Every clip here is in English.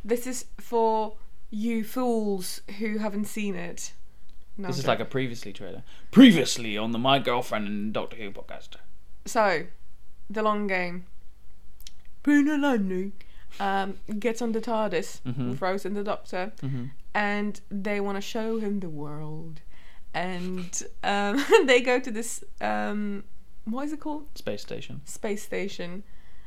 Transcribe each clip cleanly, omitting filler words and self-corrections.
This is for you fools who haven't seen it. No, This is like a previously trailer. Previously on the My Girlfriend and Doctor Who podcast. So, the long game. Bruno Langley gets on the TARDIS with Rose and the Doctor, and they want to show him the world. And they go to this, what is it called? Space station. Space station.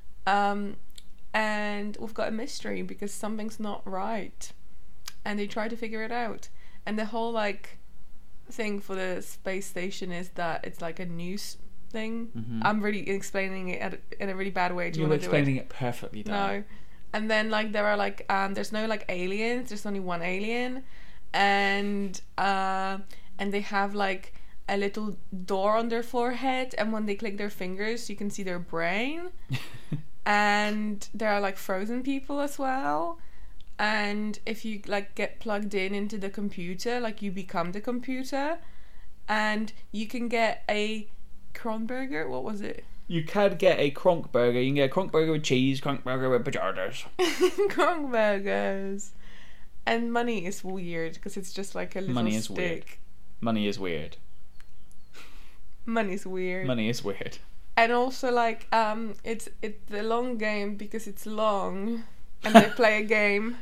And we've got a mystery because something's not right. And they try to figure it out. And the whole, like, thing for the space station is that it's like a news thing. I'm really explaining it in a really bad way. You're explaining it perfectly, Dan. No. And then, like, there are, like, there's no, like, aliens. There's only one alien. And they have, like, a little door on their forehead. And when they click their fingers, you can see their brain. And there are, like, frozen people as well. And if you, like, get plugged into the computer, like, you become the computer. And you can get a Kronberger. What was it? You can get a Kronk burger. You can get a Kronk burger with cheese, Kronk burger with potatoes. Kronbergers. And money is weird because it's just like a little Money is stick. weird. Money is weird. Money's weird. Money is weird. And also, like, it's the long game because it's long, and they play a game.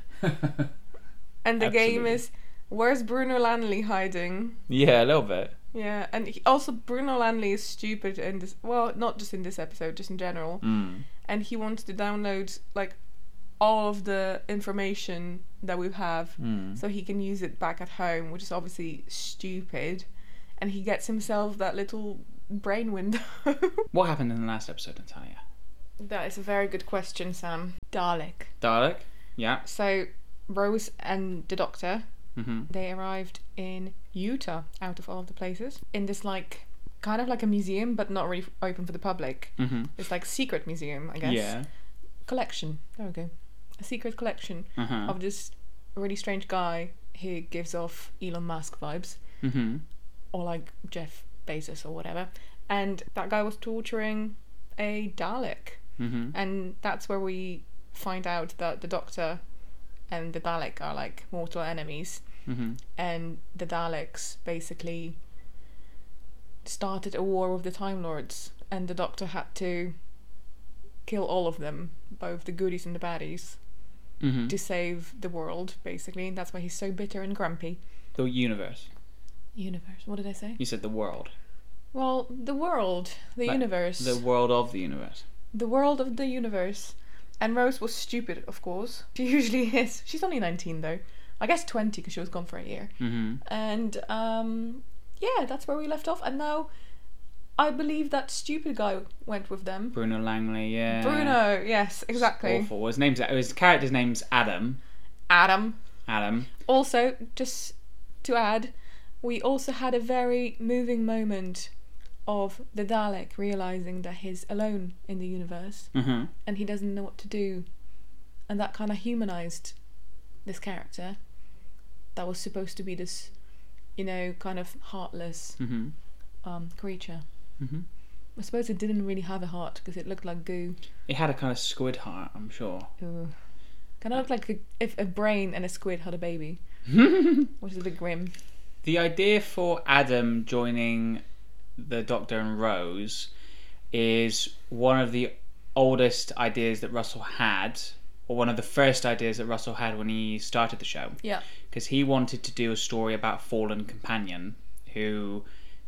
And the game Absolutely. is, where's Bruno Langley hiding? Yeah, a little bit. Yeah, and also Bruno Langley is stupid in this. Well, not just in this episode, just in general. And he wants to download, like, all of the information that we have, so he can use it back at home, which is obviously stupid. And he gets himself that little brain window. What happened in the last episode, Natalia? That is a very good question, Sam. Dalek. Dalek? Yeah. So, Rose and the Doctor, Mm-hmm. they arrived in Utah, out of all the places, in this, like, kind of like a museum, but not really open for the public. Mm-hmm. It's like secret museum, I guess. Yeah. Collection. There we go. A secret collection of this really strange guy who gives off Elon Musk vibes. Mm-hmm. Or like Jeff Bezos or whatever. And that guy was torturing a Dalek. Mm-hmm. And that's where we find out that the Doctor and the Dalek are like mortal enemies. Mm-hmm. And the Daleks basically started a war with the Time Lords. And the Doctor had to kill all of them, both the goodies and the baddies, Mm-hmm. to save the world, basically. And that's why he's so bitter and grumpy. The universe. Universe. What did I say? You said the world. Well, the world. The Like, universe. The world of the universe. The world of the universe. And Rose was stupid, of course. She usually is. She's only 19, though. I guess 20, because she was gone for a year. Mm-hmm. And, yeah, that's where we left off. And now, I believe that stupid guy went with them. Bruno Langley, yeah. Bruno, yes, exactly. Awful. His character's name's Adam. Adam. Adam. Also, just to add, we also had a very moving moment of the Dalek realising that he's alone in the universe. Mm-hmm. And he doesn't know what to do. And that kind of humanised this character that was supposed to be this, you know, kind of heartless Mm-hmm. creature. Mm-hmm. I suppose it didn't really have a heart because it looked like goo. It had a kind of squid heart, I'm sure. Ooh. Kind of looked like if a brain and a squid had a baby. Which is a bit grim. The idea for Adam joining the Doctor and Rose is one of the oldest ideas that Russell had, or one of the first ideas that Russell had when he started the show. Yeah. Because he wanted to do a story about a fallen companion who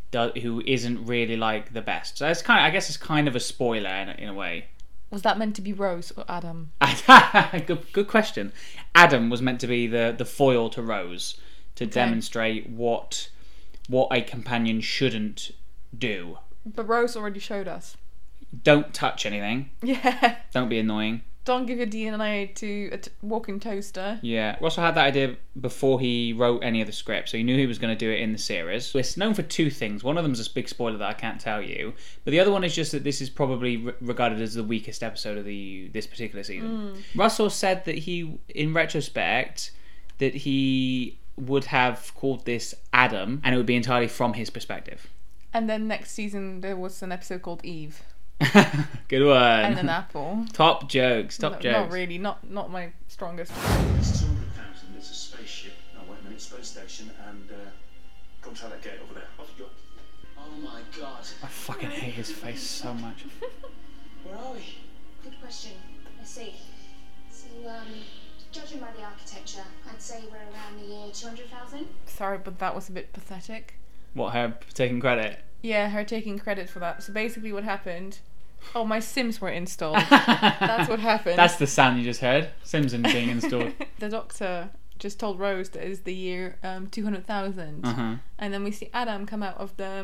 isn't really like the best. So it's I guess it's kind of a spoiler in a way. Was that meant to be Rose or Adam? Good question. Adam was meant to be the foil to Rose to Okay. demonstrate what a companion shouldn't do. But Rose already showed us. Don't touch anything. Yeah. Don't be annoying. Don't give your DNA to a walking toaster. Yeah. Russell had that idea before he wrote any of the script, so he knew he was going to do it in the series. It's known for two things. One of them is a big spoiler that I can't tell you, but the other one is just that this is probably regarded as the weakest episode of this particular season. Russell said that he, in retrospect, that he would have called this Adam, and it would be entirely from his perspective. And then next season there was an episode called Eve. Good one. and an apple. Top jokes. Top jokes. Not really. Not my strongest. It's 200,000. It's a spaceship. No, wait a minute. Space station. And go and try that gate over there. Off you go. Oh my God. I fucking hate his face so much. Where are we? Good question. Let's see. So, judging by the architecture, I'd say we're around the year 200,000. Sorry, but that was a bit pathetic. What, her taking credit? Yeah, her taking credit for that. So basically what happened... Oh, my Sims were installed. That's what happened. That's the sound you just heard. Simpson being installed. The doctor just told Rose that it's the year 200,000. Uh-huh. And then we see Adam come out of the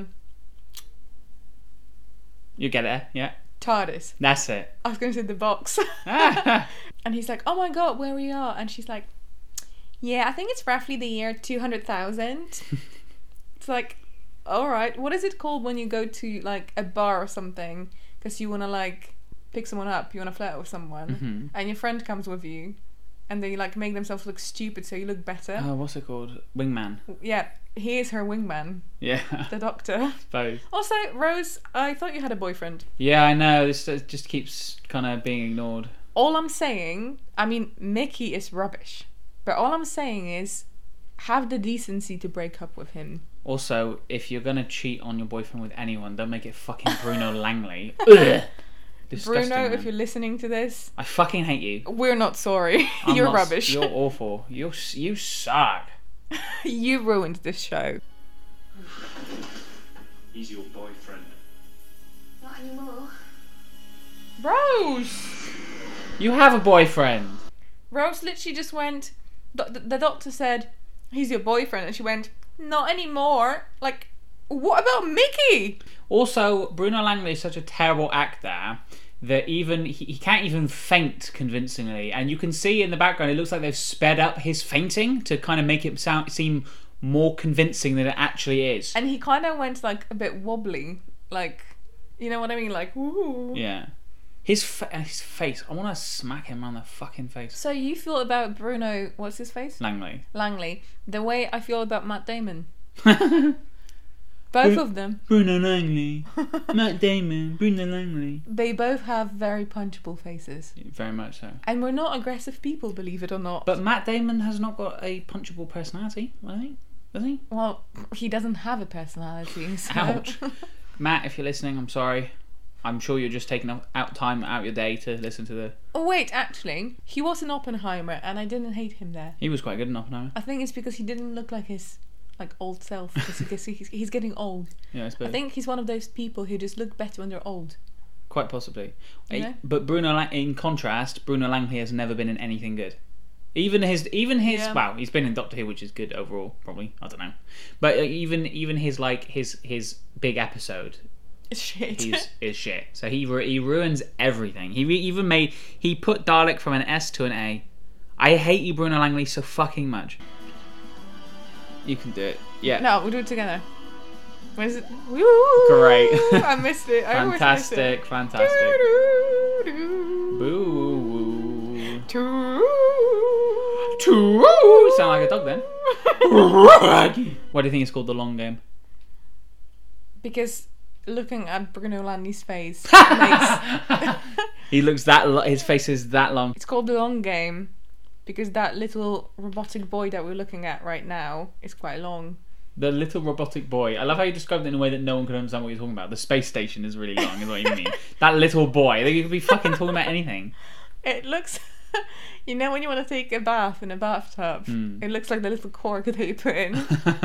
You get it, yeah? TARDIS. That's it. I was going to say the box. And he's like, oh my God, where we are? And she's like, yeah, I think it's roughly the year 200,000. It's like, all right, what is it called when you go to like a bar or something because you want to like pick someone up, you want to flirt with someone, and your friend comes with you and they like make themselves look stupid so you look better. Oh, what's it called? Wingman. Yeah, he is her wingman, Yeah. the doctor. Both. Also, Rose, I thought you had a boyfriend. Yeah, I know. This just keeps kind of being ignored. All I'm saying, I mean, Mickey is rubbish, but all I'm saying is have the decency to break up with him. Also, if you're gonna cheat on your boyfriend with anyone, don't make it fucking Bruno Langley. Ugh. Disgusting, Bruno, man. if you're listening to this, I fucking hate you. we're not sorry. I'm You're not- rubbish. You're awful. You suck. You ruined this show. He's your boyfriend. Not anymore. Rose! You have a boyfriend. Rose literally just went, the doctor said, he's your boyfriend, and she went, not anymore. Like, what about Mickey? Also, Bruno Langley is such a terrible actor that even he can't even feint convincingly, and you can see in the background it looks like they've sped up his fainting to kind of make it seem more convincing than it actually is. And he kind of went like a bit wobbly, like, you know what I mean? Like, ooh. Yeah. His face, I want to smack him on the fucking face. So you feel about Bruno, what's his face? Langley, the way I feel about Matt Damon. Both of them. Bruno Langley. Matt Damon. Bruno Langley. They both have very punchable faces. Very much so. And we're not aggressive people, believe it or not. But Matt Damon has not got a punchable personality, I think. Does he? Well, he doesn't have a personality. So. Ouch. Matt, if you're listening, I'm sorry. I'm sure you're just taking out time out your day to listen to the... Oh, wait, actually, he was in Oppenheimer, and I didn't hate him there. He was quite good enough now. I think it's because he didn't look like his old self. Because he's getting old. Yeah, I suppose. I think he's one of those people who just look better when they're old. Quite possibly. Yeah. But in contrast, Bruno Langley has never been in anything good. Even his Yeah. well, he's been in Doctor Who, which is good overall, probably. I don't know. But even his his big episode It's shit. is shit. So he ruins everything. He put Dalek from an S to an A. I hate you, Bruno Langley, so fucking much. You can do it. Yeah. No, we'll do it together. When is it? Woo! Great. I missed it. I always miss it. Fantastic. Doo-doo-doo. Boo. Doo. True. Sound like a dog then. Why do you think it's called The Long Game? Because looking at Bruno Langley's face makes... He looks his face is that long. It's called The Long Game because that little robotic boy that we're looking at right now is quite long. The little robotic boy. I love how you described it in a way that no one could understand what you're talking about. The space station is really long, is what you mean. That little boy. You could be fucking talking about anything. It looks... You know when you want to take a bath in a bathtub? It looks like the little cork that you put in.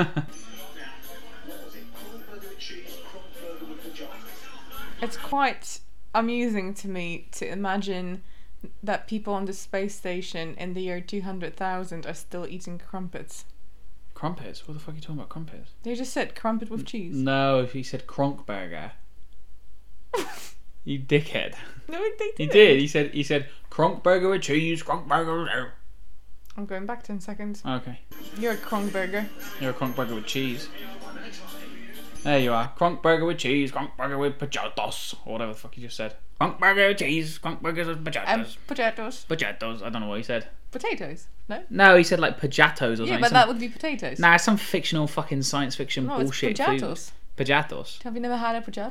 It's quite amusing to me to imagine that people on the space station in the year 200,000 are still eating crumpets. Crumpets? What the fuck are you talking about, crumpets? They just said crumpet with cheese. No, he said Kronkburger. You dickhead. No, they didn't. He did. He said Kronkburger with cheese, Kronkburger. I'm going back 10 seconds. Okay. You're a Kronkburger. You're a Kronkburger with cheese. There you are. Kronkburger with cheese, Kronkburger with potatoes. Or whatever the fuck you just said. Kronkburger with cheese, Kronkburger with potatoes. Potatoes. Potatoes. I don't know what he said. Potatoes? No? No, he said like potatoes or something. Yeah, but that would be potatoes. Nah, some fictional fucking science fiction No, bullshit it's potatoes. food. Potatoes. Have you never had a potato?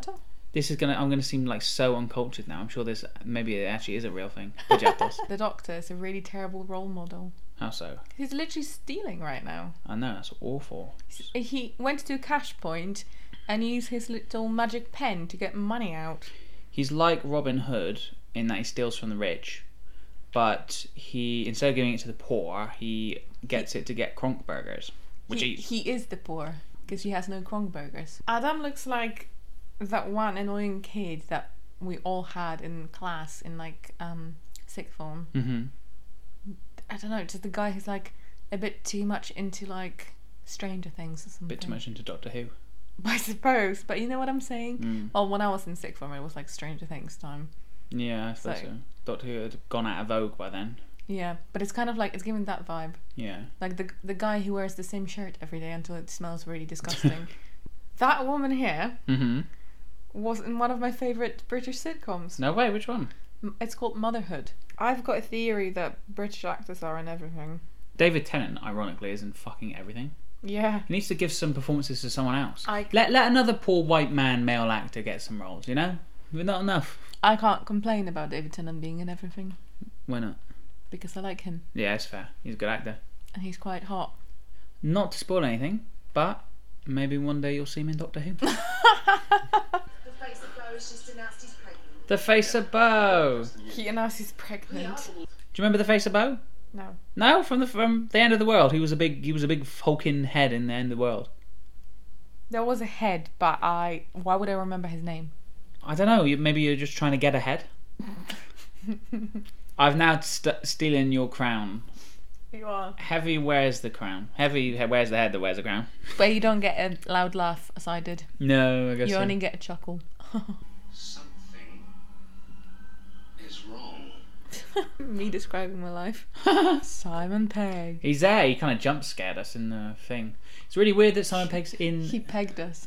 I'm gonna seem like so uncultured now. I'm sure maybe it actually is a real thing. Proyectos. The Doctor is a really terrible role model. How so? He's literally stealing right now. I know, that's awful. He went to a cash point and used his little magic pen to get money out. He's like Robin Hood in that he steals from the rich, but he, instead of giving it to the poor, he gets it to get Kronkburgers, which he is the poor because he has no Kronkburgers. Adam looks like that one annoying kid that we all had in class in like sixth form. Mm-hmm. I don't know, just the guy who's like a bit too much into like Stranger Things or something. A bit too much into Doctor Who. I suppose, but you know what I'm saying? Well, when I was in sixth form, it was like Stranger Things time. Yeah, I suppose so. Doctor Who had gone out of vogue by then. Yeah, but it's kind of like, it's giving that vibe. Yeah. Like the guy who wears the same shirt every day until it smells really disgusting. That woman here was in one of my favourite British sitcoms. No way, which one? It's called Motherhood. I've got a theory that British actors are in everything. David Tennant, ironically, is in fucking everything. Yeah. He needs to give some performances to someone else. I- Let another poor white man male actor get some roles, you know? We're not enough. I can't complain about David Tennant being in everything Why not? because I like him Yeah, it's fair. He's a good actor. and he's quite hot. Not to spoil anything, but maybe one day you'll see him in Doctor Who. The face of Bo has just announced he's pregnant. The Face of Bo. He announced he's pregnant. Do you remember The Face of Bo? No. No, from the End of the World. He was a big hulking head in the End of the World. There was a head, but why would I remember his name? I don't know. Maybe you're just trying to get ahead. I've now stealing your crown. You are. Heavy wears the crown. Heavy wears the head that wears the crown. But you don't get a loud laugh as I did. No, I guess You so. only get a chuckle. Something is wrong. Me describing my life. Simon Pegg. He's there. He kind of jump scared us in the thing. It's really weird that Simon Pegg's in. He pegged us.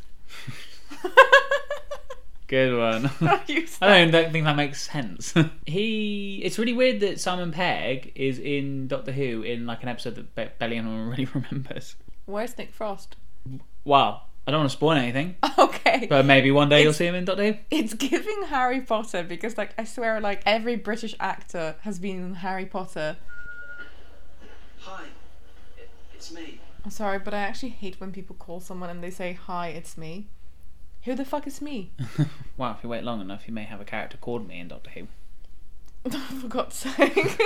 Good one. You I don't think that makes sense. It's really weird that Simon Pegg is in Doctor Who in like an episode that Belly and really remembers. Where's Nick Frost? Well, I don't want to spoil anything, Okay. but maybe one day you'll see him in Doctor Who. It's giving Harry Potter because, like, I swear, like, every British actor has been in Harry Potter. Hi, it's me. I'm sorry, but I actually hate when people call someone and they say, "Hi, it's me." Who the fuck is me? Well, if you wait long enough, you may have a character called me in Doctor Who. For God's sake.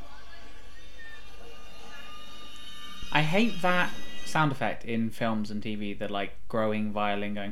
I hate that sound effect in films and TV, the like growing violin going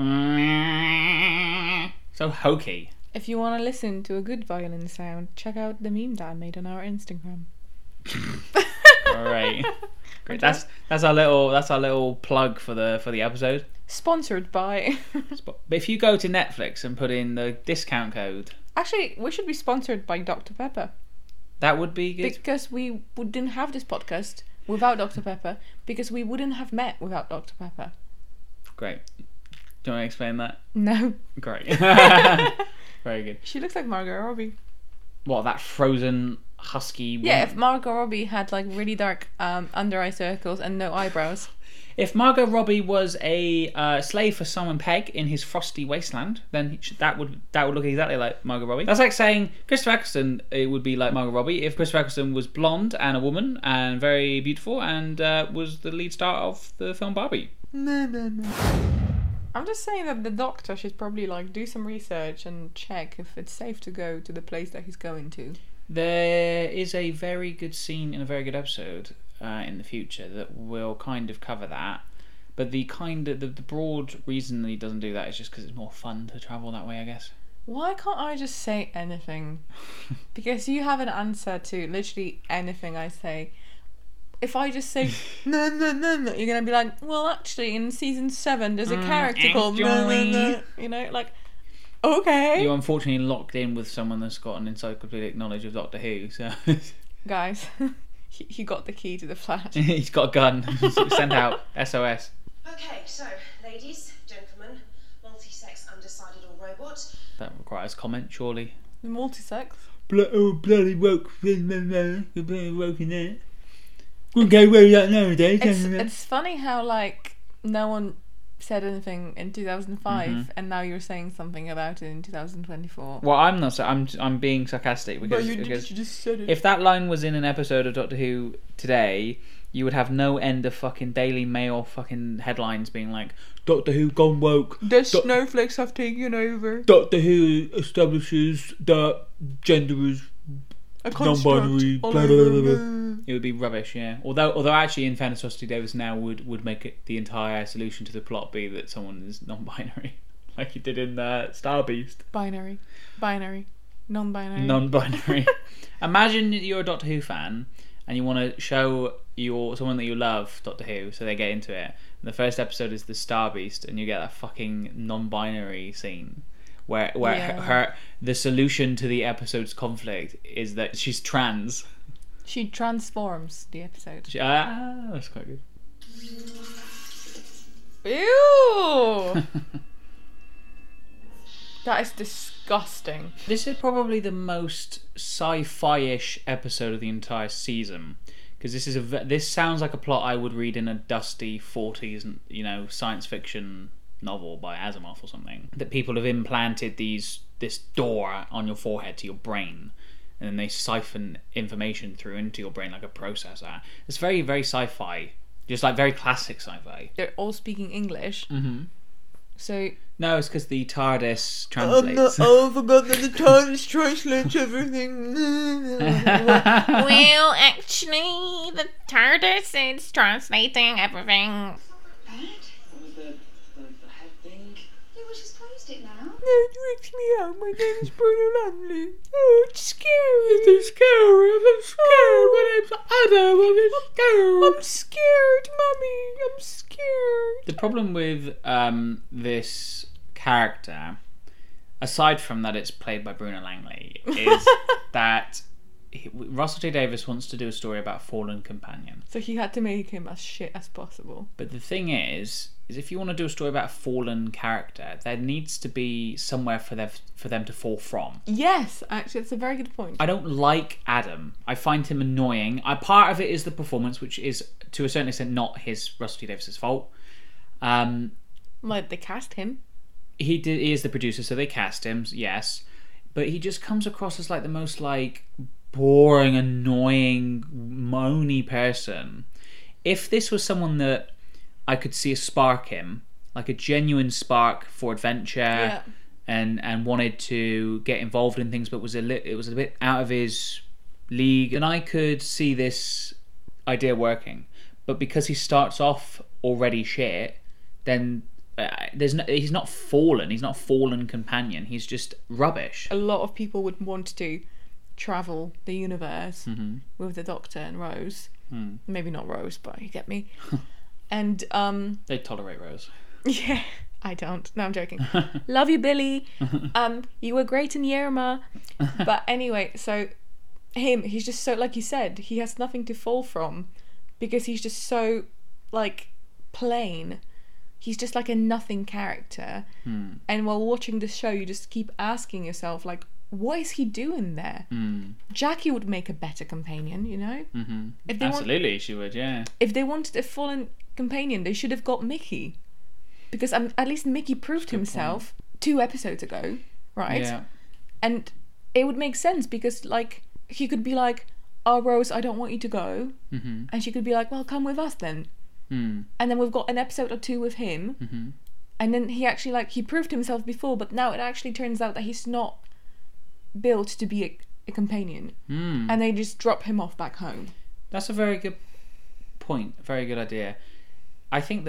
so hokey. If you want to listen to a good violin sound, check out the meme that I made on our Instagram. Great. Great. That's our little plug for the episode. Sponsored by... But if you go to Netflix and put in the discount code, Actually, we should be sponsored by Dr. Pepper. that would be good. Because we wouldn't have this podcast without Dr. Pepper. Because we wouldn't have met without Dr. Pepper. Great. Do you want to explain that? No. Great. Very good. She looks like Margot Robbie. What, that frozen husky woman? Yeah, if Margot Robbie had like really dark under eye circles and no eyebrows. If Margot Robbie was a slave for Simon Pegg in his frosty wasteland, then that would look exactly like Margot Robbie. That's like saying Christopher Eccleston, it would be like Margot Robbie if Christopher Eccleston was blonde and a woman and very beautiful and was the lead star of the film Barbie. No. I'm just saying that the doctor should probably like do some research and check if it's safe to go to the place that he's going to. There is a very good scene in a very good episode in the future that will kind of cover that, but the broad reason that he doesn't do that is just because it's more fun to travel that way, I guess. Why can't I just say anything? Because you have an answer to literally anything I say. If I just say no, you're gonna be like, well, actually, in season 7, there's a character called no. You know, like, okay. You're unfortunately locked in with someone that's got an encyclopedic knowledge of Doctor Who, so Guys, he got the key to the flat. he's got a gun. Send out SOS. Okay, so, ladies, gentlemen, multi-sex, undecided or robot. That requires comment, surely. Multi-sex. Bloody woke, bloody woke in there. Wouldn't go away with that nowadays. It's funny how like no one said anything in 2005, and now you're saying something about it in 2024. Well, I'm not. I'm being sarcastic because, just said it. if that line was in an episode of Doctor Who today, you would have no end of fucking Daily Mail fucking headlines being like, Doctor Who gone woke. The snowflakes have taken over. Doctor Who establishes that gender is A non-binary. construct. All Blah, blah, blah, blah. over. It would be rubbish, yeah. Although actually, in fairness, Rusty Davis now would make it the entire solution to the plot be that someone is non-binary, like he did in Star Beast. Binary. Non-binary. Non-binary. Imagine you're a Doctor Who fan and you want to show someone that you love Doctor Who, so they get into it. And the first episode is the Star Beast, and you get that fucking non-binary scene where the solution to the episode's conflict is that she's trans. She transforms the episode. That's quite good. Ew! That is disgusting. This is probably the most sci-fi-ish episode of the entire season, because this sounds like a plot I would read in a dusty 40s, science fiction novel by Asimov or something. That people have implanted this door on your forehead to your brain, and then they siphon information through into your brain like a processor. It's very, very sci-fi, just like very classic sci-fi. They're all speaking English. Mm-hmm. So no, it's because the TARDIS translates. I forgot that the TARDIS translates everything. Well, actually, the TARDIS is translating everything. Bad? What was the head thing? Yeah, well, she's closed it now. It freaks me out. My name's Bruno Langley. Oh, it's scary. It's scary. I'm scared. My name's Adam. I'm scared. I'm scared, Mummy. I'm scared. The problem with this character, aside from that it's played by Bruno Langley, is that Russell T Davies wants to do a story about fallen companion. So he had to make him as shit as possible. But the thing is if you want to do a story about a fallen character, there needs to be somewhere for them to fall from. Yes, actually, that's a very good point. I don't like Adam. I find him annoying. Part of it is the performance, which is to a certain extent not Russell T Davies' fault. Like, they cast him. He is the producer, so they cast him, yes. But he just comes across as like the most like boring, annoying, moany person. If this was someone that I could see a spark in, like a genuine spark for adventure, and wanted to get involved in things, but it was a bit out of his league, and I could see this idea working. But because he starts off already shit, then he's not fallen. He's not a fallen companion. He's just rubbish. A lot of people would want to travel the universe with the Doctor and Rose. Maybe not Rose, but you get me. And they tolerate Rose. Yeah, I don't. No, I'm joking. Love you, Billy. You were great in Yerma. But anyway, so he's just so, like you said, he has nothing to fall from because he's just so like plain. He's just like a nothing character. And while watching the show, you just keep asking yourself, like, what is he doing there? Jackie would make a better companion, you know? Absolutely, she would, yeah. If they wanted a fallen companion, they should have got Mickey. Because at least Mickey proved himself 2 episodes ago, right? Yeah. And it would make sense because, like, he could be like, oh, Rose, I don't want you to go. And she could be like, well, come with us then. And then we've got an episode or 2 with him. And then he actually, like, he proved himself before, but now it actually turns out that he's not built to be a companion. And they just drop him off back home. That's a very good point. A very good idea. I think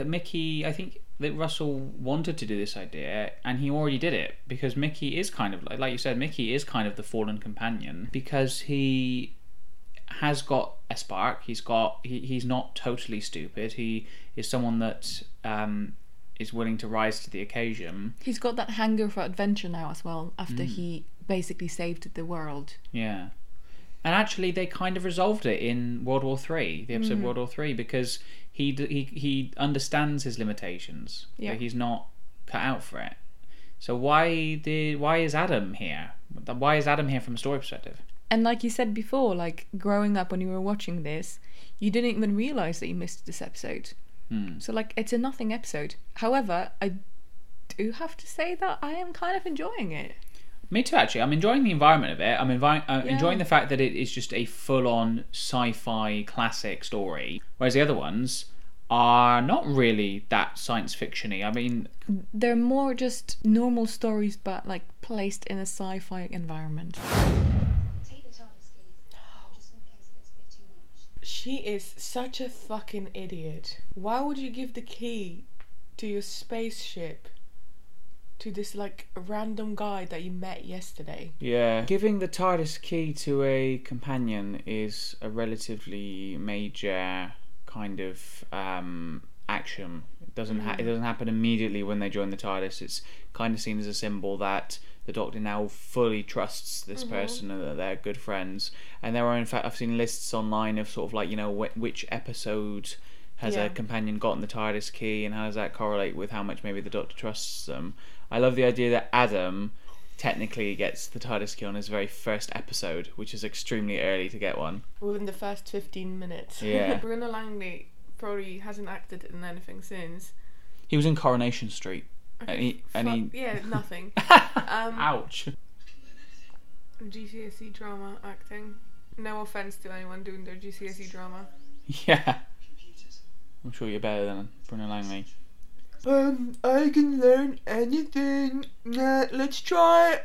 that Russell wanted to do this idea, and he already did it, because Mickey is kind of, like you said, Mickey is kind of the fallen companion, because he has got a spark. He's not totally stupid. He is someone that is willing to rise to the occasion. He's got that hunger for adventure now as well, after he basically saved the world. Yeah. And actually they kind of resolved it in World War III, the episode World War III, because he understands his limitations. Yeah. He's not cut out for it. So why is Adam here? Why is Adam here from a story perspective? And like you said before, like growing up when you were watching this, you didn't even realise that you missed this episode. So like it's a nothing episode. However, I do have to say that I am kind of enjoying it. Me too, actually. I'm enjoying the environment of it. I'm enjoying the fact that it is just a full-on sci-fi classic story, whereas the other ones are not really that science fiction-y. I mean, They're more just normal stories, but like placed in a sci-fi environment. Take the TARDIS key. Just in case it gets a bit too much. She is such a fucking idiot. Why would you give the key to your spaceship to this like random guy that you met yesterday? yeah. Giving the TARDIS key to a companion is a relatively major kind of action. It doesn't happen immediately when they join the TARDIS. It's kind of seen as a symbol that the Doctor now fully trusts this person and that they're good friends. And there are, in fact, I've seen lists online of sort of like, you know, which episode has a companion gotten the TARDIS key, and how does that correlate with how much maybe the Doctor trusts them. I love the idea that Adam technically gets the TARDIS key on his very first episode, which is extremely early to get one. Within the first 15 minutes. Yeah. Bruno Langley probably hasn't acted in anything since. He was in Coronation Street. Yeah, nothing. Ouch. GCSE drama acting. No offense to anyone doing their GCSE drama. Yeah. I'm sure you're better than Bruno Langley. I can learn anything. Let's try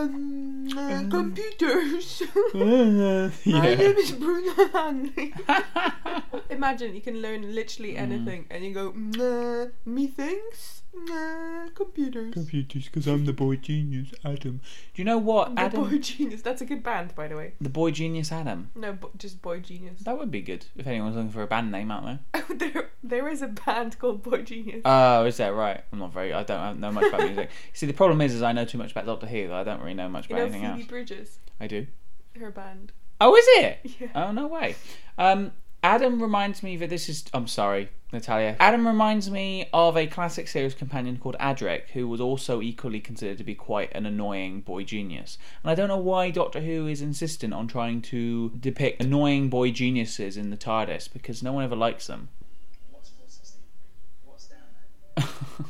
computers. My name is Bruno Langley. Imagine you can learn literally anything, and you go, methinks, computers. Computers, because I'm the boy genius, Adam. Do you know what, The Adam? Boy Genius. That's a good band, by the way. The boy genius, Adam. No, just Boy Genius. That would be good if anyone's looking for a band name out there. There is a band called Boy Genius. Oh, is that right? I don't know much about music. See, the problem is I know too much about Doctor Who. I don't really know much about anything Phoebe else. Bridges, I do. her band. Oh, is it? Yeah. Oh, no way. Adam reminds me that this is... I'm sorry, Natalia. Adam reminds me of a classic series companion called Adric, who was also equally considered to be quite an annoying boy genius. And I don't know why Doctor Who is insistent on trying to depict annoying boy geniuses in the TARDIS, because no one ever likes them. What's 416? What's down there?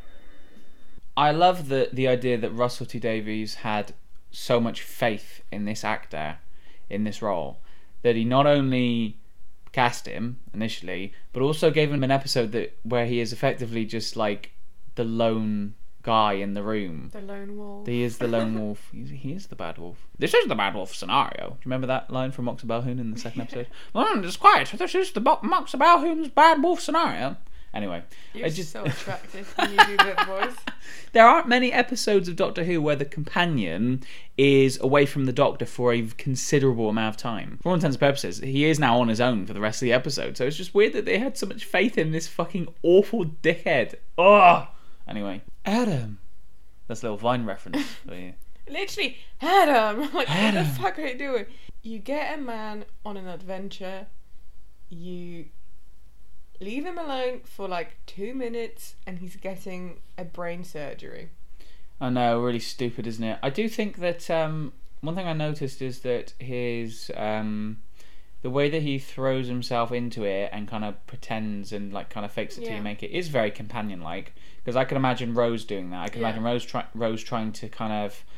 I love the idea that Russell T Davies had so much faith in this actor, in this role, that he not only cast him initially, but also gave him an episode where he is effectively just like the lone guy in the room. The Lone Wolf. He is the lone wolf. He is the bad wolf. This is the bad wolf scenario. Do you remember that line from Moxa Balhoun in the second episode? It's quiet. This is the Moxa Balhoun's bad wolf scenario. Anyway, You're so attractive when you do that voice. There aren't many episodes of Doctor Who where the companion is away from the Doctor for a considerable amount of time. For all intents and purposes, he is now on his own for the rest of the episode, so it's just weird that they had so much faith in this fucking awful dickhead. Ugh! Anyway, Adam. That's a little Vine reference for you. Literally, Adam! Like, Adam. what the fuck are you doing? You get a man on an adventure, you leave him alone for like 2 minutes, and he's getting a brain surgery. I know, really stupid, isn't it? I do think that one thing I noticed is that his the way that he throws himself into it and kind of pretends and like kind of fakes it till you make it is very companion-like. Because I can imagine Rose doing that. I can imagine Rose trying to kind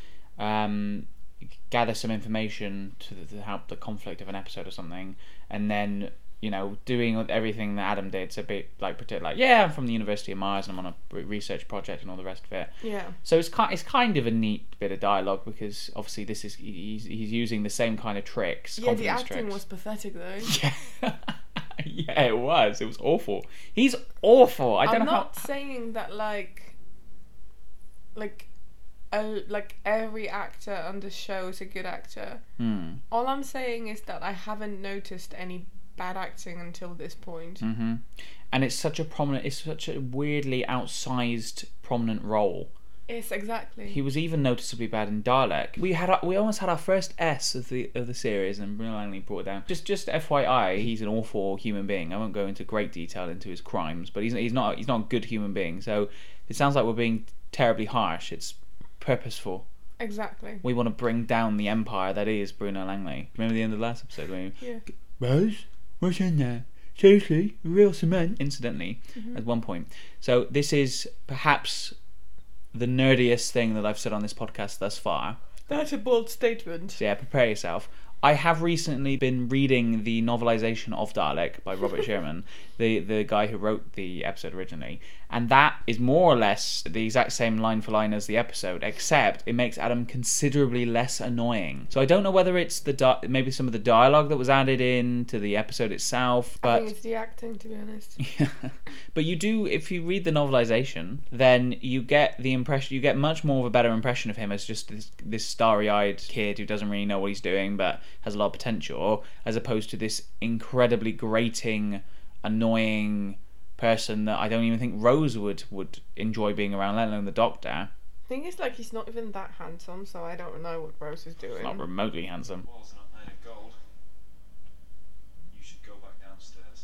of gather some information to help the conflict of an episode or something, and then, you know, doing everything that Adam did to be like pretend like, yeah, I'm from the University of Mars and I'm on a research project and all the rest of it. Yeah. So it's kind of a neat bit of dialogue, because obviously this is he's using the same kind of tricks. Yeah, the confidence acting tricks. was pathetic though. Yeah. Yeah, it was. It was awful. He's awful. I'm not saying that like every actor on the show is a good actor. All I'm saying is that I haven't noticed any bad acting until this point. Mm-hmm. And it's such a weirdly outsized prominent role. Yes, exactly. He was even noticeably bad in Dalek. We almost had our first S of the series, and Bruno Langley brought it down. Just FYI, he's an awful human being. I won't go into great detail into his crimes, but he's not a good human being. So it sounds like we're being terribly harsh. It's purposeful. Exactly. We want to bring down the empire that is Bruno Langley. Remember the end of the last episode when Yeah. Rose, what's in there? seriously, real cement, incidentally, at one point. So this is perhaps the nerdiest thing that I've said on this podcast thus far. That's a bold statement. So yeah, prepare yourself. I have recently been reading the novelization of Dalek by Robert Sherman, the guy who wrote the episode originally, and that is more or less the exact same line for line as the episode, except it makes Adam considerably less annoying. So I don't know whether it's maybe some of the dialogue that was added in to the episode itself, but I think it's the acting, to be honest. But you do, if you read the novelization, then you get the impression, you get much more of a better impression of him as just this starry-eyed kid who doesn't really know what he's doing, but has a lot of potential, as opposed to this incredibly grating, annoying person that I don't even think Rose would enjoy being around, let alone the Doctor. The thing is, like, he's not even that handsome, so I don't know what Rose is doing. He's not remotely handsome. Walls are not made of gold. You should go back downstairs.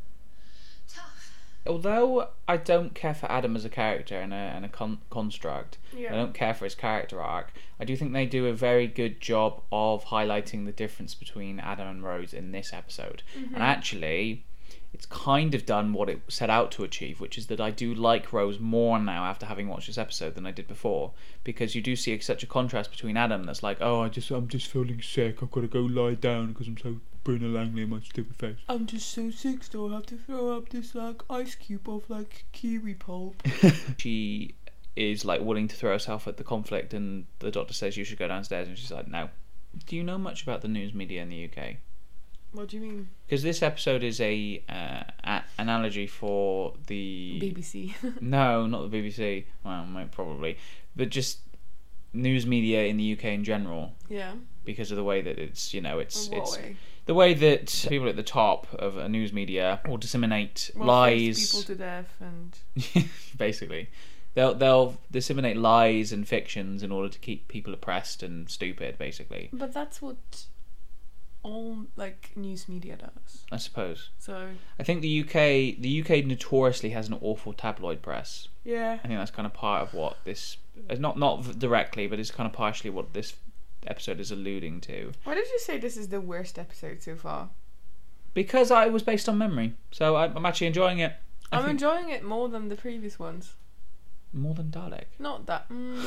Tough. Although I don't care for Adam as a character and a construct, Yeah. I don't care for his character arc, I do think they do a very good job of highlighting the difference between Adam and Rose in this episode. And actually, it's kind of done what it set out to achieve, which is that I do like Rose more now after having watched this episode than I did before, because you do see such a contrast between Adam that's like, oh, I'm just feeling sick, I've got to go lie down because I'm so Bruno Langley in my stupid face. I'm just so sick, so I have to throw up this, like, ice cube of, like, kiwi pulp. She is like willing to throw herself at the conflict, and the Doctor says you should go downstairs, and she's like, no. Do you know much about the news media in the UK? What do you mean? Because this episode is a analogy for the BBC. No, not the BBC. Well, probably, but just news media in the UK in general. Yeah. Because of the way that it's, In what way? the way that people at the top of a news media will disseminate Well, lies. face people to death and... Basically. They'll disseminate lies and fictions in order to keep people oppressed and stupid, basically. But that's what all, like, news media does. I suppose. So... I think the UK notoriously has an awful tabloid press. Yeah. I think that's kind of part of what this... Not directly, but it's kind of partially what this episode is alluding to. Why did you say this is the worst episode so far? Because I was based on memory. So I'm actually enjoying it. I'm enjoying it more than the previous ones. More than Dalek? Not that...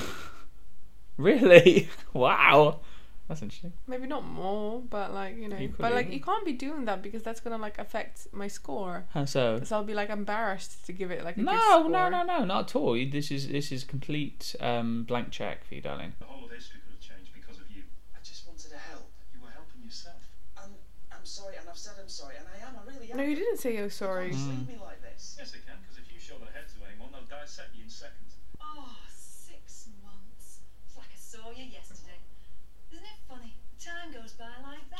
Really? Wow. That's interesting. Maybe not more, but, like, you know... Equally. But, like, you can't be doing that because that's gonna, like, affect my score. How so? Because I'll be, like, embarrassed to give it, like, a good No, score. not at all. This is complete blank check for you, darling. The whole of history could have changed because of you. I just wanted to help. You were helping yourself. I'm sorry, and I've said I'm sorry, and I really am. No, you didn't say you're You sorry. can't just leave me like this. Yes, they can, because if you show their head to anyone, they'll dissect you in seconds. Oh, 6 months. It's like I saw you yesterday. Isn't it funny? Time goes by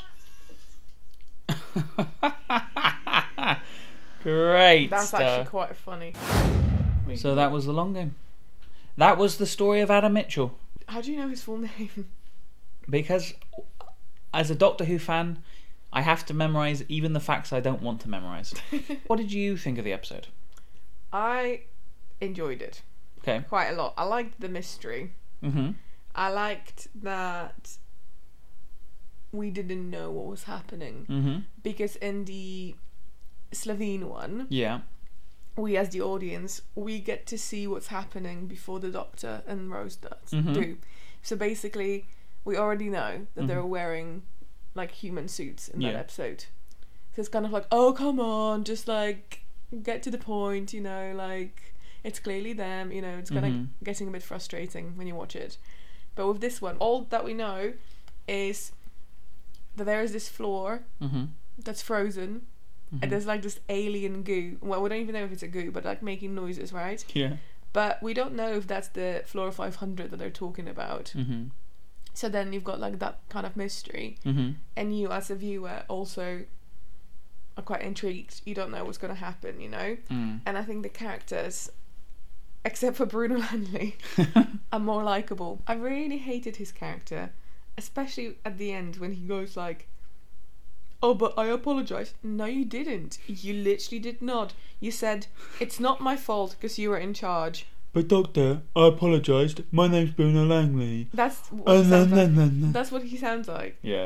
like that. Great That's stuff. actually quite funny. So that was the long game. That was the story of Adam Mitchell. How do you know his full name? Because as a Doctor Who fan, I have to memorise even the facts I don't want to memorise. What did you think of the episode? I enjoyed it Okay. quite a lot. I liked the mystery. Mm-hmm. I liked that we didn't know what was happening. Mm-hmm. Because in the Slovene one, Yeah. we as the audience, we get to see what's happening before the Doctor and Rose Mhm. do. So basically, we already know that they're wearing, like, human suits in that Yeah. episode. So it's kind of like, oh, come on, just, like, get to the point, you know, like, it's clearly them, you know, it's kind of getting a bit frustrating when you watch it. But with this one, all that we know is that there is this floor Mm-hmm. that's frozen, and there's, like, this alien goo. Well, we don't even know if it's a goo, but, like, making noises, right? Yeah. But we don't know if that's the floor 500 that they're talking about. Mm-hmm. So then you've got, like, that kind of mystery. Mm-hmm. And you, as a viewer, also are quite intrigued. You don't know what's going to happen, you know? Mm. And I think the characters, except for Bruno Langley, are more likeable. I really hated his character, especially at the end when he goes like, oh, but I apologise. No, you didn't. You literally did not. You said, it's not my fault because you were in charge. But Doctor, I apologised. My name's Bruno Langley. That's what he sounds like. Yeah. That's what he sounds like. Yeah.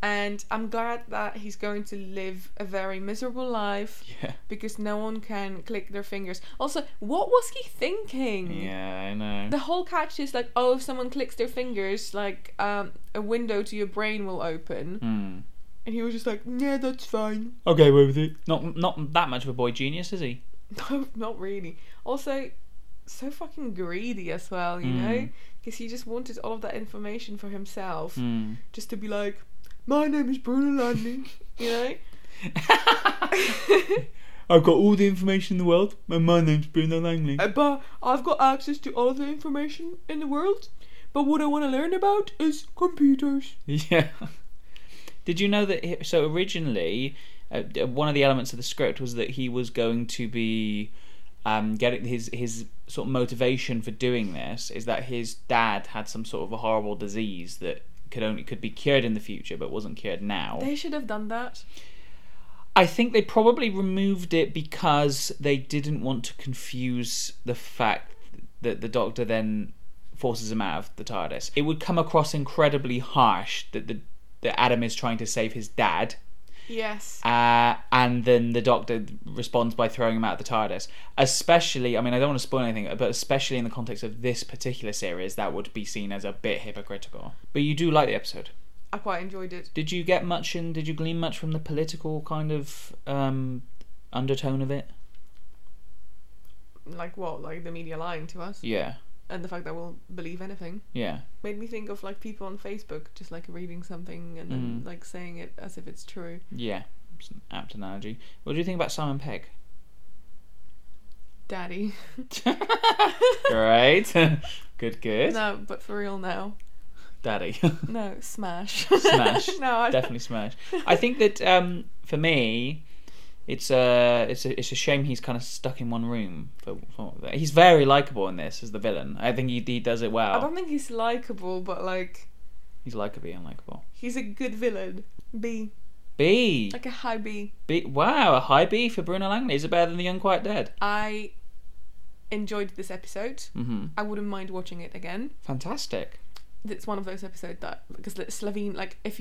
And I'm glad that he's going to live a very miserable life Yeah. because no one can click their fingers. Also, what was he thinking? Yeah, I know. The whole catch is like, oh, if someone clicks their fingers, like a window to your brain will open. And he was just like, yeah, that's fine. Okay, with it. Not that much of a boy genius, is he? No, not really. Also, so fucking greedy as well, you know? Because he just wanted all of that information for himself. Just to be like, my name is Bruno Langley, you know? I've got all the information in the world, and my name's Bruno Langley. But I've got access to all of the information in the world. But what I want to learn about is computers. Yeah. Did you know that? So originally, one of the elements of the script was that he was going to be getting his sort of motivation for doing this is that his dad had some sort of a horrible disease that could be cured in the future, but wasn't cured now. They should have done that. I think they probably removed it because they didn't want to confuse the fact that the Doctor then forces him out of the TARDIS. It would come across incredibly harsh that that Adam is trying to save his dad. Yes. And then the Doctor responds by throwing him out of the TARDIS. Especially, I mean, I don't want to spoil anything, but especially in the context of this particular series, that would be seen as a bit hypocritical. But you do like the episode. I quite enjoyed it. Did you get much and did you glean much from the political kind of undertone of it? Like what? Like the media lying to us? Yeah. And the fact that we'll believe anything. Yeah. Made me think of like people on Facebook just like reading something and then like saying it as if it's true. Yeah. It's an apt analogy. What do you think about Simon Pegg? Daddy. Great. Good. No, but for real now. Daddy. No, smash. Smash. No, I Definitely smash. I think that for me, it's a shame he's kind of stuck in one room. He's very likable in this as the villain. I think he does it well. I don't think he's likable, but like He's likable, unlikable. he's a good villain. B. B. Like a high B. B. Wow, a high B for Bruno Langley. Is it better than The Unquiet Dead? I enjoyed this episode. Mm-hmm. I wouldn't mind watching it again. Fantastic. It's one of those episodes that because Slovene, like if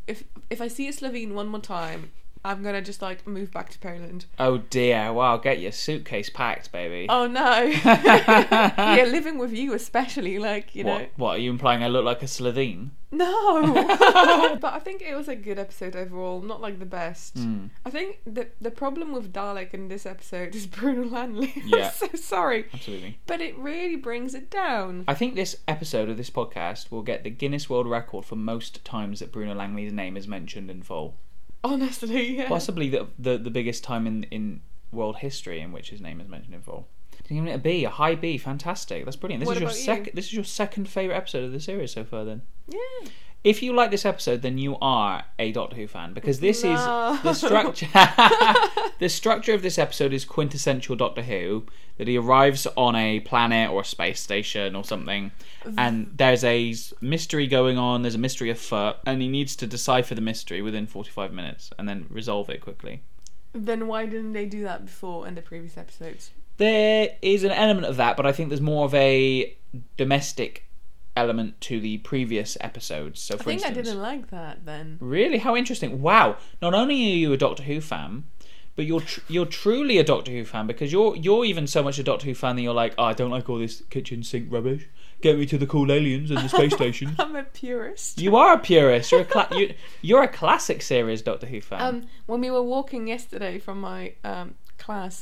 I see a Slovene one more time, I'm gonna just like move back to Poland. Oh dear, wow, get your suitcase packed, baby. Oh no. Yeah, living with you especially, like, you know. What, are you implying I look like a Slovene? No. But I think it was a good episode overall, not like the best. I think the problem with Dalek in this episode is Bruno Langley. Yeah. I'm so sorry. Absolutely. But it really brings it down. I think this episode of this podcast will get the Guinness World Record for most times that Bruno Langley's name is mentioned in full. Honestly, yeah. Possibly the biggest time in world history in which his name is mentioned in full. Giving it a B, a high B, fantastic. That's brilliant. This What is your about you? This is your second favourite episode of the series so far then. Yeah. If you like this episode, then you are a Doctor Who fan because this No. is the structure. The structure of this episode is quintessential Doctor Who. That he arrives on a planet or a space station or something, and there's a mystery going on. There's a mystery afoot, and he needs to decipher the mystery within 45 minutes and then resolve it quickly. Then why didn't they do that before in the previous episodes? There is an element of that, but I think there's more of a domestic element to the previous episodes. So, for I think instance, I didn't like that then. really, how interesting! Wow, not only are you a Doctor Who fan, but you're truly a Doctor Who fan because you're even so much a Doctor Who fan that you're like, oh, I don't like all this kitchen sink rubbish. Get me to the cool aliens and the space station. I'm a purist. You are a purist. You're a classic series Doctor Who fan. When we were walking yesterday from my class,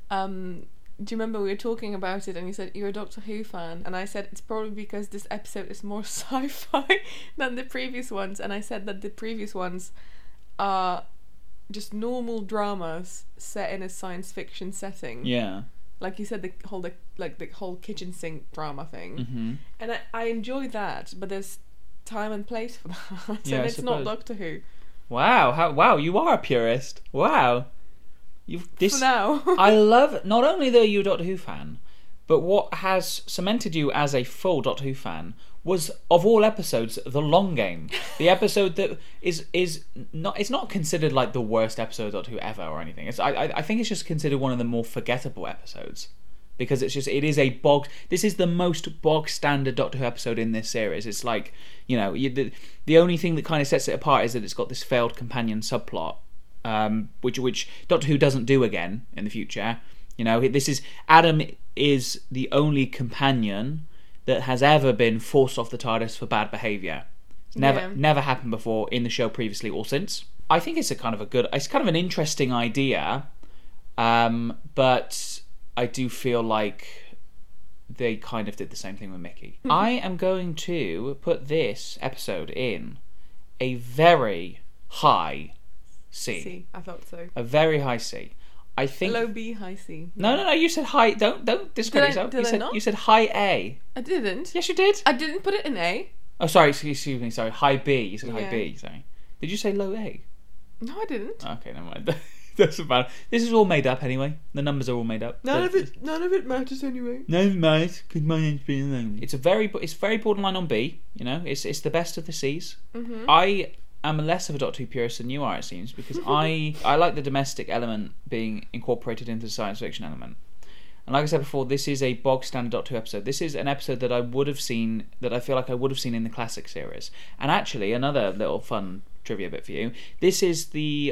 do you remember we were talking about it and you said you're a Doctor Who fan, and I said it's probably because this episode is more sci-fi than the previous ones, and I said that the previous ones are just normal dramas set in a science fiction setting. Yeah. Like you said, the whole kitchen sink drama thing, Mm-hmm. and I enjoy that, but there's time and place for that, Yeah, I and it's not suppose. Doctor Who. Wow. Wow. You are a purist. Wow. For now. I love. Not only are you a Doctor Who fan, but what has cemented you as a full Doctor Who fan was, of all episodes, the long game. The episode that is not. It's not considered like the worst episode of Doctor Who ever or anything. I think it's just considered one of the more forgettable episodes. because it is a bog. This is the most bog standard Doctor Who episode in this series. It's like, you know, the only thing that kind of sets it apart is that it's got this failed companion subplot, which Doctor Who doesn't do again in the future. You know, Adam is the only companion that has ever been forced off the TARDIS for bad behaviour. It's never happened before in the show previously or since. I think it's kind of an interesting idea, but I do feel like they kind of did the same thing with Mickey. I am going to put this episode in a very high C. C, I thought so. A very high C. I think Low B, high C. No. You said high. Don't discredit yourself. Did I not? You said high A. I didn't. Yes, you did. I didn't put it in A. Oh, sorry. Excuse me. Sorry. High B. You said high Yeah. B. Sorry. Did you say low A? No, I didn't. Okay, never mind. Doesn't matter. This is all made up anyway. The numbers are all made up. None of it matters anyway. No, it matters because my name's being alone. It's very borderline on B. You know, it's the best of the C's. Mm-hmm. I am less of a Doctor Who purist than you are, it seems, because I like the domestic element being incorporated into the science fiction element. And like I said before, this is a bog standard Doctor Who episode. This is an episode that I feel like I would have seen in the classic series. And actually, another little fun trivia bit for you. This is the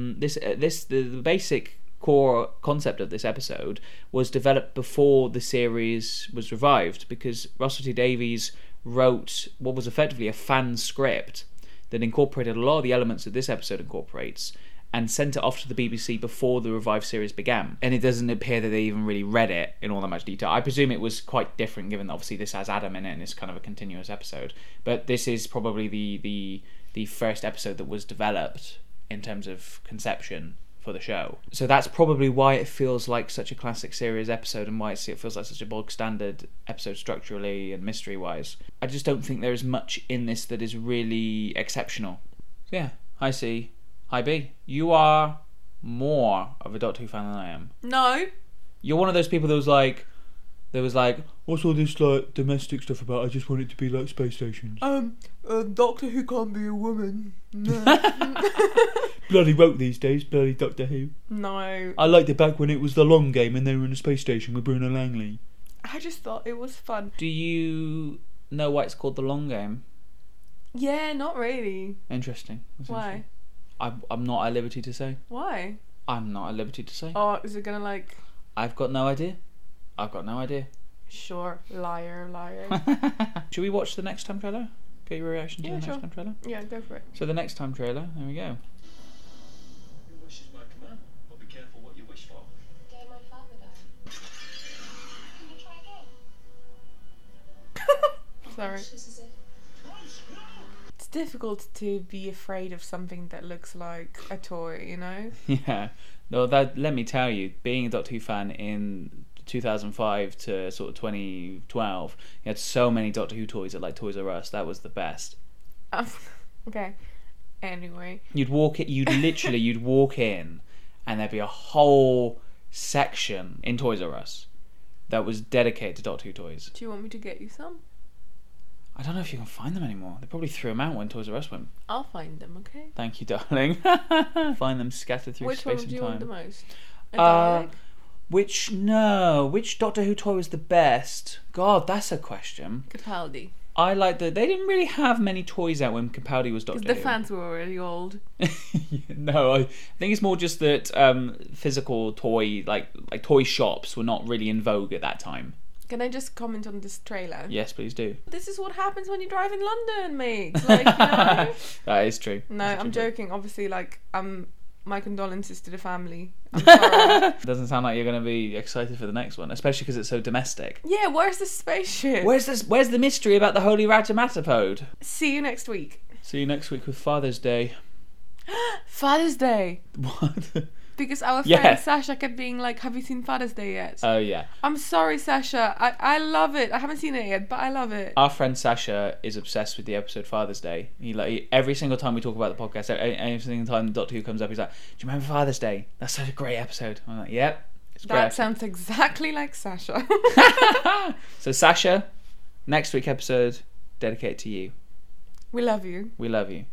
basic core concept of this episode was developed before the series was revived, because Russell T Davies wrote what was effectively a fan script that incorporated a lot of the elements that this episode incorporates and sent it off to the BBC before the revived series began. And it doesn't appear that they even really read it in all that much detail. I presume it was quite different, given that obviously this has Adam in it and it's kind of a continuous episode. But this is probably the first episode that was developed in terms of conception for the show. So that's probably why it feels like such a classic series episode and why it feels like such a bog standard episode structurally and mystery wise. I just don't think there is much in this that is really exceptional. So yeah, high C, high B. You are more of a Doctor Who fan than I am. No. You're one of those people that was like, what's all this like domestic stuff about? I just want it to be like space stations. Doctor Who can't be a woman. No. Bloody woke these days, bloody Doctor Who. No. I liked it back when it was the long game and they were in a space station with Bruno Langley. I just thought it was fun. Do you know why it's called the long game? Yeah, not really. Interesting. That's Why? interesting. I'm not at liberty to say. Why? I'm not at liberty to say. Oh, is it gonna like... I've got no idea. Sure, liar. Should we watch the Next Time trailer? Get your reaction to Yeah, the sure. Next Time trailer? Yeah, go for it. So the Next Time trailer, there we go. Your wish is my command, but be careful what you wish for. Day my father died. Can you try again? Sorry. This is it. It's difficult to be afraid of something that looks like a toy, you know? Yeah. No, that, let me tell you, being a Doctor Who fan in 2005 to sort of 2012, you had so many Doctor Who toys at like Toys R Us. That was the best. Okay. Anyway. You'd walk in and there'd be a whole section in Toys R Us that was dedicated to Doctor Who toys. Do you want me to get you some? I don't know if you can find them anymore. They probably threw them out when Toys R Us went. I'll find them, okay? Thank you, darling. Find them scattered through Which one space do you and want the time. most? A Uh, Dalek? Which Doctor Who toy was the best? God, that's a question. Capaldi. I like that they didn't really have many toys out when Capaldi was Doctor Because the Who. fans were already old. No, I think it's more just that physical toy, like toy shops, were not really in vogue at that time. Can I just comment on this trailer? Yes, please do. This is what happens when you drive in London, mate. Like, you know? That is true. No, That's I'm true. joking. Obviously, like, my condolences to the family. I'm sorry. It doesn't sound like you're going to be excited for the next one, especially because it's so domestic. Yeah, where's the spaceship? Where's the mystery about the Holy Rajamatapoda? See you next week. See you next week with Father's Day. Father's Day. What? Because our friend Yeah. Sasha kept being like, have you seen Father's Day yet? Oh, yeah. I'm sorry, Sasha. I love it. I haven't seen it yet, but I love it. Our friend Sasha is obsessed with the episode Father's Day. Every single time we talk about the podcast, every single time Doctor Who comes up, he's like, do you remember Father's Day? That's such a great episode. I'm like, yep. It's a great That episode." sounds exactly like Sasha. So Sasha, next week episode dedicated to you. We love you. We love you.